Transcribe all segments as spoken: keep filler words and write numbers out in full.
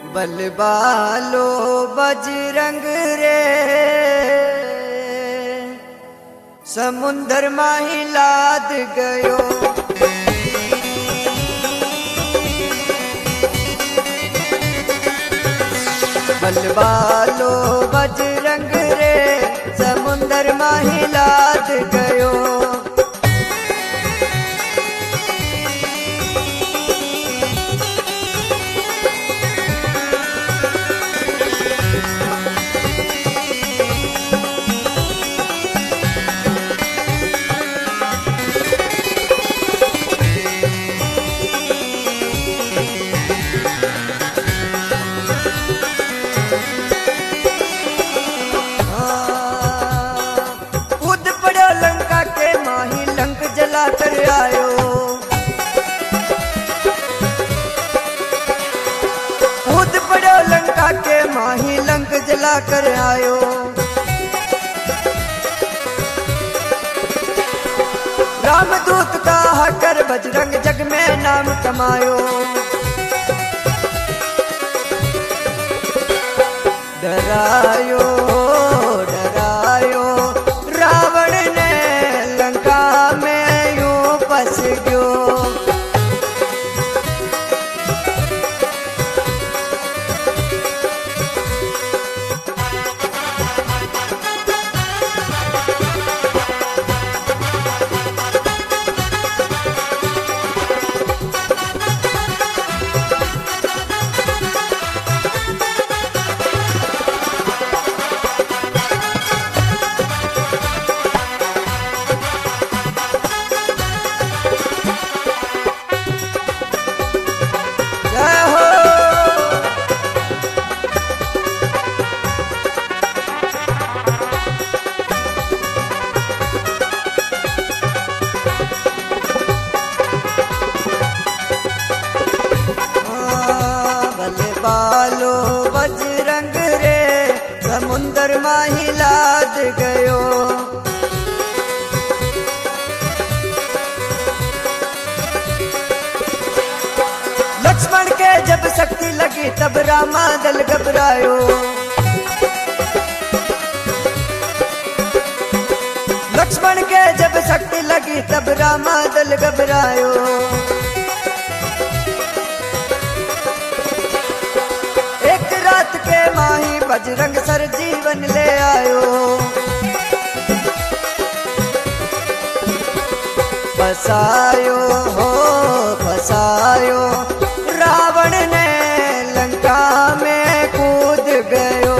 बलबालो बजरंग रे समुंदर माही लाद गयो। बलबालो बजरंग रे समुंदर माही लाद गयो। जला कर आयो कूद पड़ो लंका के माही लंक जला कर आयो। रामदूत का कर बजरंग जग में नाम कमायो। डरायो डरायो रावण ने लंका में यूं फंस गयो। बलबालो बजरंग रे समुंदर माही लाद गयो। लक्ष्मण के जब शक्ति लगी तब रामा दल घबरायो। लक्ष्मण के जब शक्ति लगी तब रामा दल घबरायो। रात के माही बजरंग सर जीवन ले आयो। फसायो हो फसायो रावण ने लंका में कूद गयो।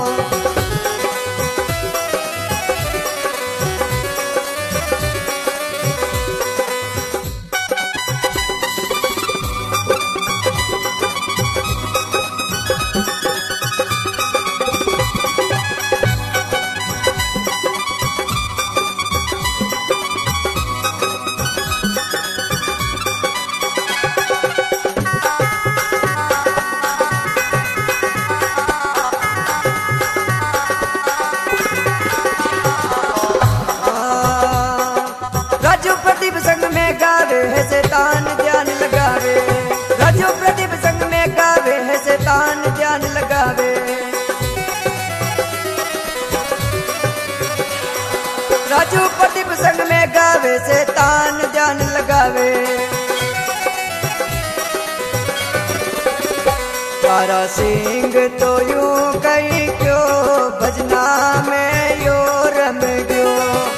प्रदीप संग में गावे है शैतान ध्यान लगावे। राजू प्रदीप संग में गावे है शैतान ध्यान लगावे। राजू प्रदीप संग में गावे शैतान ध्यान लगावे। तारा सिंह तो यूं कहीं क्यों भजना में यो रम गयो।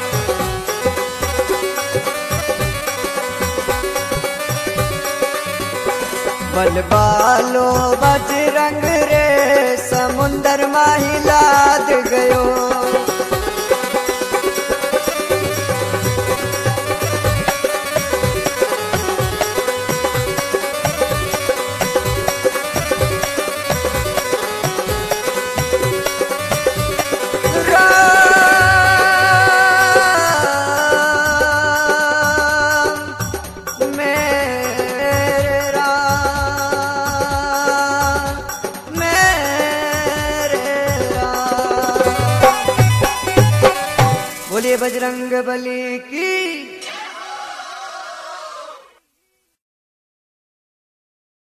बलबालो बजरंग रे समुंदर माही लाद गयो। बजरंग बली की।